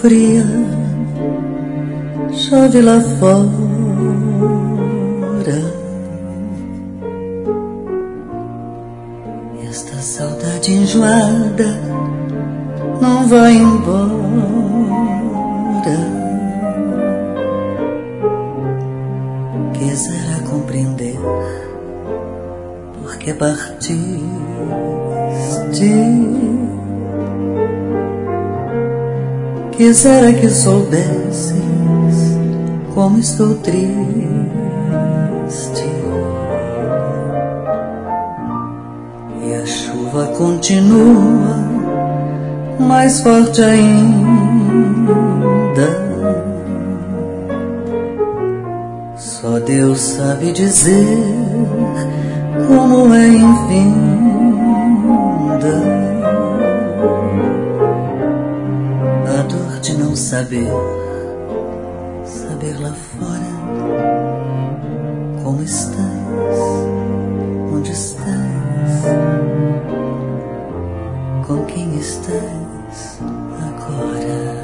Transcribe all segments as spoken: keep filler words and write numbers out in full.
fria, chove lá fora. E esta saudade enjoada não vai embora. Quisera compreender por que partiste. Quisera que soubesses como estou triste. E a chuva continua mais forte ainda. Só Deus sabe dizer como é infinda a dor de não saber, saber lá fora como estás, onde estás, com quem estás agora.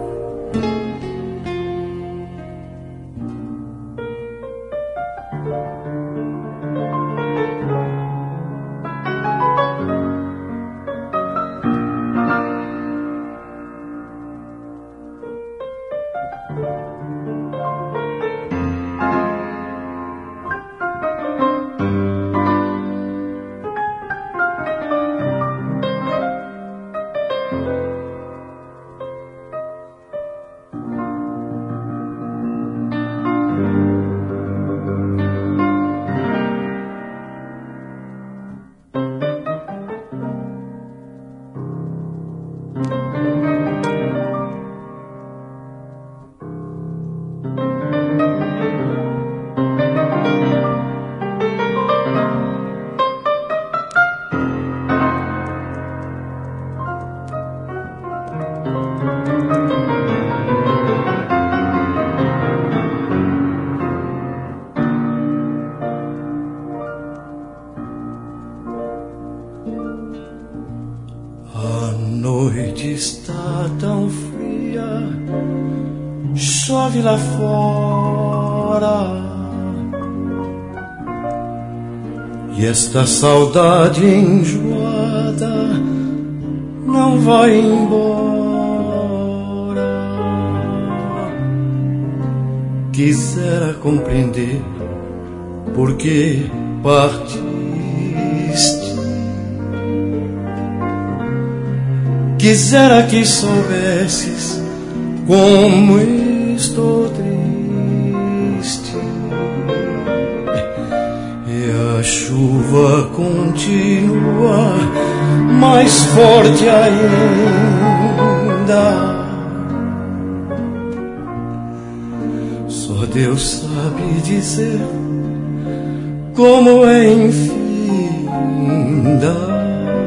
Chove lá fora e esta saudade enjoada não vai embora. Quisera compreender por que partiste. Quisera que soubesses como estou triste. E a chuva continua mais forte ainda. Só Deus sabe dizer como é infinda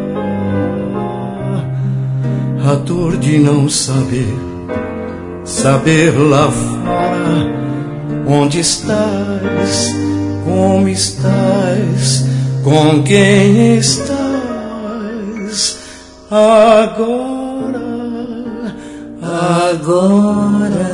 a dor de não saber, saber lá fora onde estás, como estás, com quem estás agora, agora.